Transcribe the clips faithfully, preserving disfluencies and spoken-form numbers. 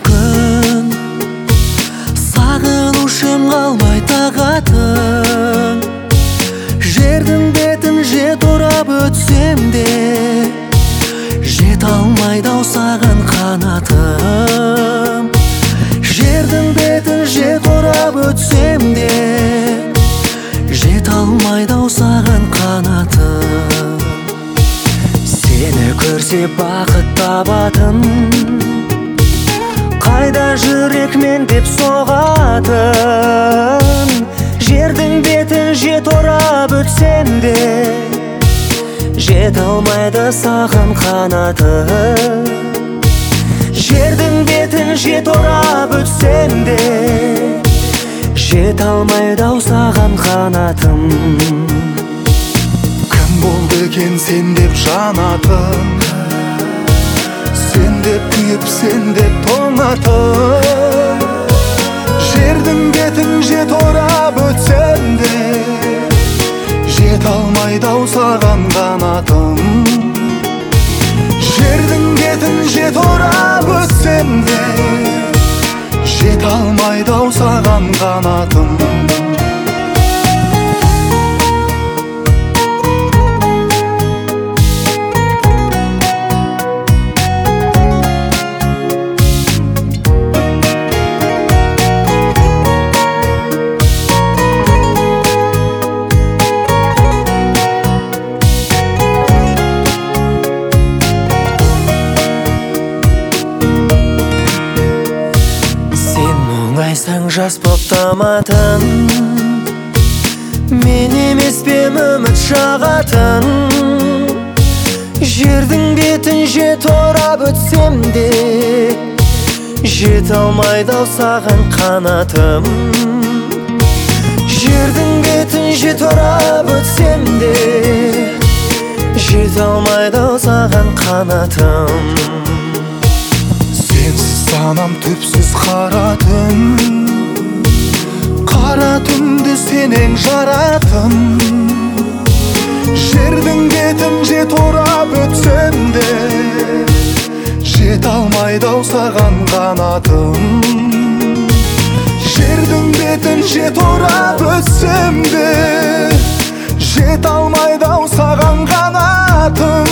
күн сағынышым қалмай тағатын, жердің бетін жет орап өтсем де жете алмайды-ау саған қанатым. Жердің бетін жет орап өтсем де жете алмайды-ау саған қанатым. Сені көрсе бақыт табатын, қайда жүрек мен деп соғатын. Жердің бетін жет орап өтсем де жете алмайды саған қанатым. Жердің бетін жет орап өтсем де жете алмайды-ау саған қанатым. Кім болды екен сен деп жанатын, сен деп күйіп, сен деп тоңатын. Жердің бетін жет орап өтсем де жете алмайды-ау саған қанатым. Жердің бетін жет орап өтсем де жете алмайды-ау саған қанатым. Мұңайсаң жас боп таматын, мен емес пе үміт жағатын. Жердің бетін жет орап өтсем де жете алмайды-ау саған қанатым. Жердің бетін жет орап өтсем де жете алмайды-ау саған қанатым. Сенсіз санам түпсіз қара түн, қара түнді сенен жаратын. Жердің бетін жет орап өтсем де жете алмайды-ау саған қанатым. Жердің бетін жет орап өтсем де жете алмайды-ау саған қанатым.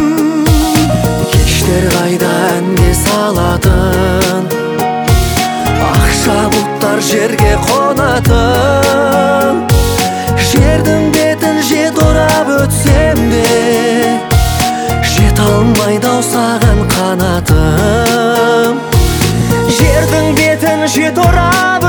Кештер қайда әнде салатын, ақша бұлттар жерге қонатын. Жердің бетін жет орап өтсем де жете алмайды-ау саған қанатым. Жердің бетін жет орап